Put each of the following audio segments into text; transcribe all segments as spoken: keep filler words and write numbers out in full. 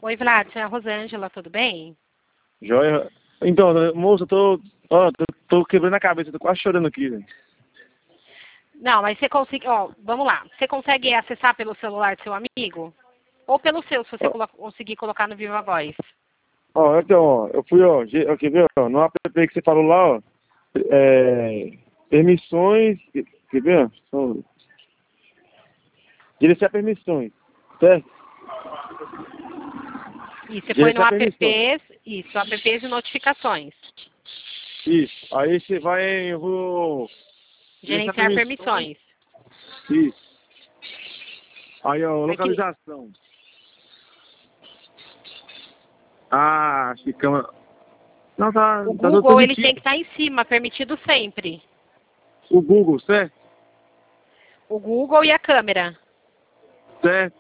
Oi, Vlad, é a Rosângela, tudo bem? Joia. Então, moça, eu tô, ó, tô, tô quebrando a cabeça, tô quase chorando aqui, velho. Não, mas você consegue, ó, vamos lá. Você consegue acessar pelo celular do seu amigo? Ou pelo seu, se você Ó, colo conseguir colocar no Viva Voz. ó, então, ó, eu fui, ó, ge- ó, quer ver, ó, no app que você falou lá, ó, é, permissões, quer quer ver, ó, só- gerenciar permissões, certo? E você foi no Gerenciar app, permissões, isso, apps de notificações. isso. Aí você vai, eu vou gerenciar Gerenciar permissões, permissões. isso. Aí, ó, Aí que, localização. Ah, acho que câmera... Não, tá, o tá tudo Google, ele tem permitido. que estar em cima, permitido sempre. O Google, certo? O Google e a câmera. Certo.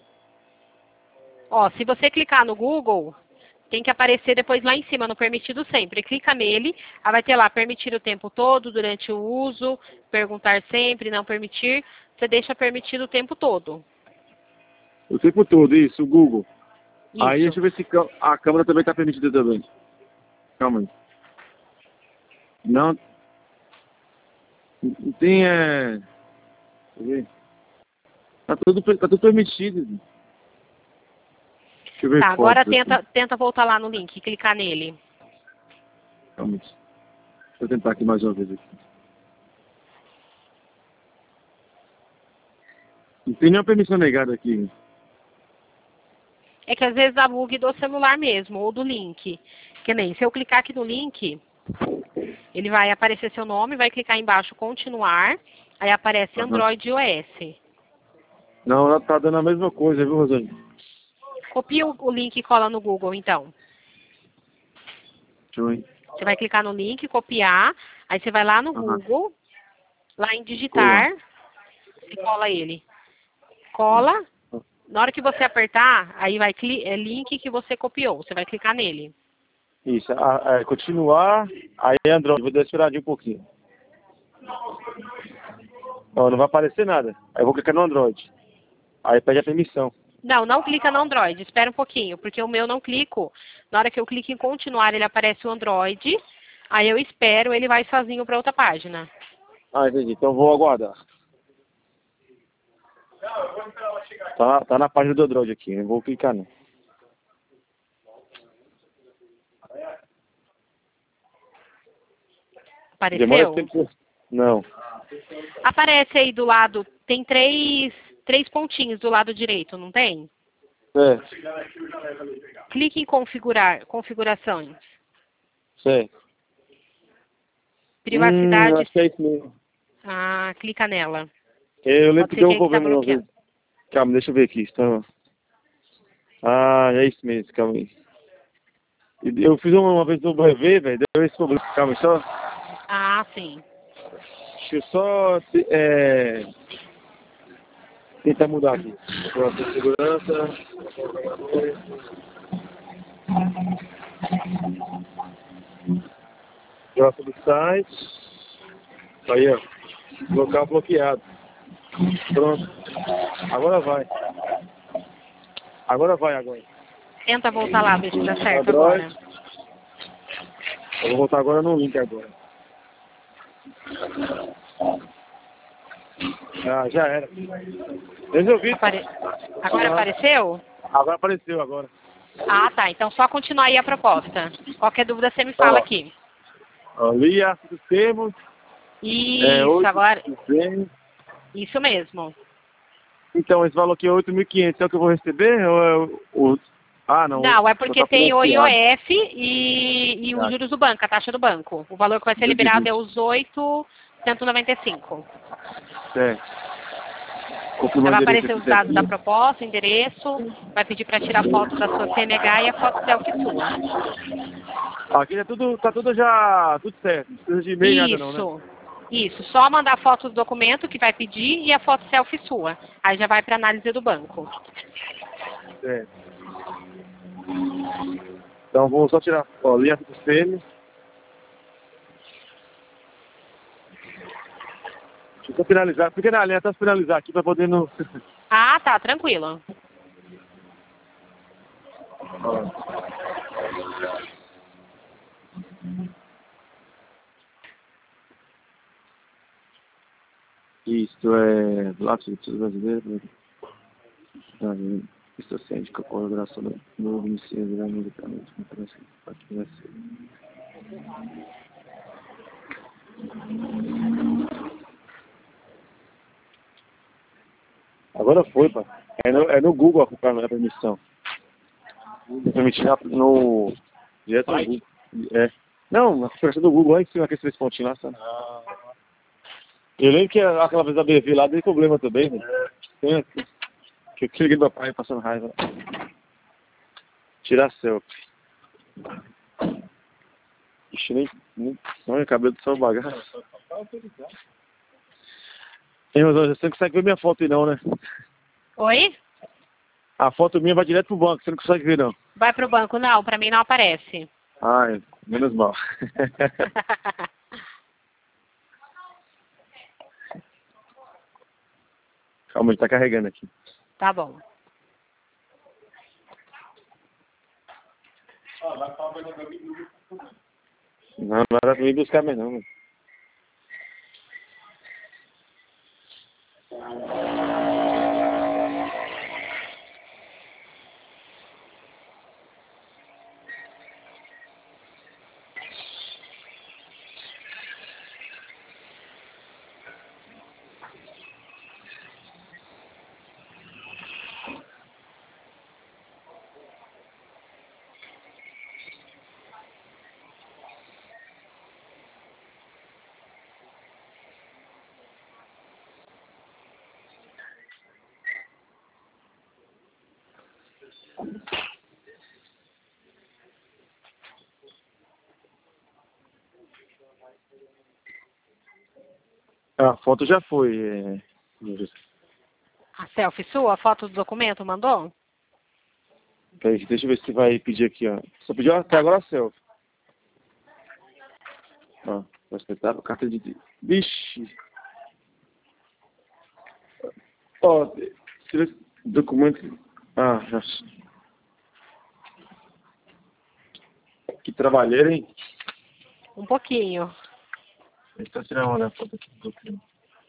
Ó, se você clicar no Google, tem que aparecer depois lá em cima, no permitido sempre. Clica nele, aí vai ter lá, permitir o tempo todo, durante o uso, perguntar sempre, não permitir. Você deixa permitido o tempo todo. O tempo todo, isso, o Google. Aí Isso. deixa eu ver se cã- a câmera também tá permitida também. Calma aí. Não, não tem, é... Deixa eu ver. Tá tudo, per- tá tudo permitido. Deixa eu ver Tá, agora fotos aqui. tenta, tenta voltar lá no link, clicar nele. Calma aí. Deixa eu tentar aqui mais uma vez aqui. Não tem nenhuma permissão negada aqui. É que às vezes dá bug do celular mesmo, ou do link. Que nem, se eu clicar aqui no link, ele vai aparecer seu nome, vai clicar embaixo, continuar, aí aparece Aham. Android e iOS. Não, ela tá dando a mesma coisa, viu, Rosane? Copia o o link e cola no Google, então. Deixa eu ver. Você vai clicar no link, copiar, aí você vai lá no Aham. Google, lá em Cola. digitar, e cola ele. Cola, na hora que você apertar, aí vai cli é link que você copiou, você vai clicar nele. Isso, a, a, continuar, aí Android, vou dar uma esperadinha um pouquinho. Ó, não vai aparecer nada. Aí eu vou clicar no Android. Aí pede a permissão. Não, não clica no Android, espera um pouquinho, porque o meu não clico. Na hora que eu clico em continuar, ele aparece o Android, aí eu espero, ele vai sozinho para outra página. Ah, entendi. Então vou aguardar. Tá, tá na página do Android aqui, não vou clicar não. Demora esse Apareceu? tempo. Não. Aparece aí do lado, tem três, três pontinhos do lado direito, não tem? Certo, Clique em configurar, configurações. certo. Hum, Privacidade, acho que é isso mesmo. ah, clica nela. Eu lembro Pode que ser deu que um aí que tá problema uma vez. bloqueado. Calma, deixa eu ver aqui. Então... Ah, é isso mesmo, calma aí. E eu fiz uma, uma vez no brevê, velho, deu esse problema. Calma aí, só. Ah, sim. Deixa eu só é, tentar mudar aqui. Próxima segurança. Próximo do site. Aí, ó. Local bloqueado. Pronto. Agora vai. Agora vai, agora. Tenta voltar lá, ver se dá certo Android. agora. Eu vou voltar agora no link agora. Ah, já era. Resolvi. Apare... Agora Ah, apareceu? agora apareceu agora. Ah, tá. Então só continuar aí a proposta. Qualquer dúvida você me fala Ó, aqui. ó li a dos termos. É, Isso, oito agora. bem. Isso mesmo. Então, esse valor aqui é oito mil e quinhentos. É o que eu vou receber? Ou é o... o- Ah, não. Não, é Só porque tá tem o financiado. I O F e, e os Ah, juros do banco, a taxa do banco. O valor que vai ser liberado é duzentos e vinte. os oito cento e noventa e cinco. Certo. Aí Confirmar o vai endereço aparecer aqui os dados da certinho. proposta, endereço, vai pedir para tirar foto da sua C N H e a foto selfie sua. Aqui tá tudo, tá tudo já, tudo certo. Não precisa de e-mail nada não, né? Isso, isso. Só mandar a foto do documento que vai pedir e a foto selfie sua. Aí já vai para análise do banco. Certo. Então vou só tirar, ó, linha do sêmen. Deixa eu só finalizar. Fica na linha até finalizar aqui pra poder não... Ah, tá, tranquilo. Isto é lápis de tudo brasileiro. Isto sente que a colaboração do novo inicio virá imediatamente. Me parece que vai ser. Agora foi, pá. É no, é no Google a, a permissão. Vou permitir no. Direto no Google. É. Não, a configuração do Google lá em cima, aqueles três pontinhos lá, sabe? Eu lembro que aquela vez da B V lá deu problema também, né? Tem, que eu liguei do meu pai passando raiva. Tirar selfie. Ixi, nem. nem olha, cabelo do seu bagaço. Ei, mas você não consegue ver minha foto aí não, né? Oi? A foto minha vai direto pro banco, você não consegue ver não. Vai pro banco? Não, pra mim não aparece. Ai, menos mal. Calma, ele tá carregando aqui. Tá bom. Não, não era pra mim buscar mais não, mano. A foto já foi. É... A selfie sua, a foto do documento, mandou? Peraí, deixa eu ver se vai pedir aqui, ó. Só pediu até agora a selfie. Ó, vai espetar a carta de... Vixe! Ó, esse documento... Ah, já... Que trabalheira, hein? Um pouquinho. A gente tá tirando uma foto aqui um pouquinho.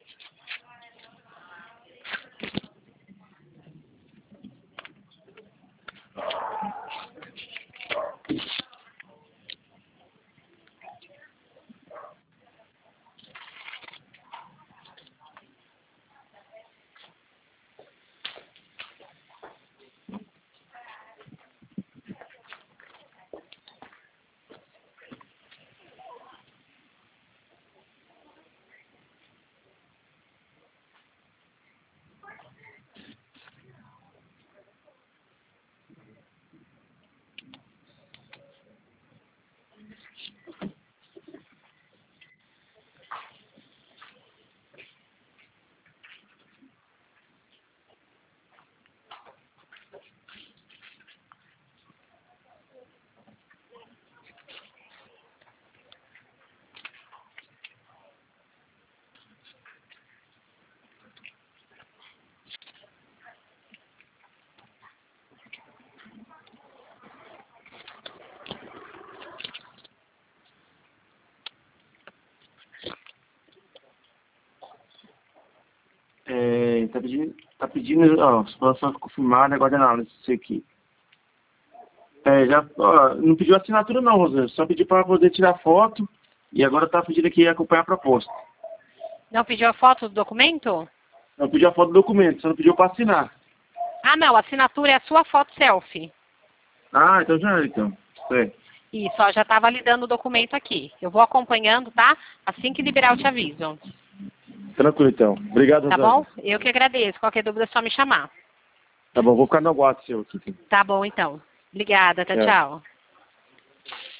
É, tá pedindo, tá pedindo, ó, situação confirmada, agora análise, isso aqui. É, já, ó, não pediu assinatura não, Rosana, só pediu para poder tirar foto e agora tá pedindo aqui acompanhar a proposta. Não pediu a foto do documento? Não pediu a foto do documento, só não pediu para assinar. Ah, não, a assinatura é a sua foto selfie. Ah, então já é, então. É. Isso, ó, já tá validando o documento aqui. Eu vou acompanhando, tá? Assim que liberar eu te aviso. Tranquilo, então. Obrigado, Tá Rosana. bom? Eu que agradeço. Qualquer dúvida é só me chamar. Tá bom, vou ficar no aguardo seu aqui. Tá bom, então. Obrigada. Tchau, É. tchau.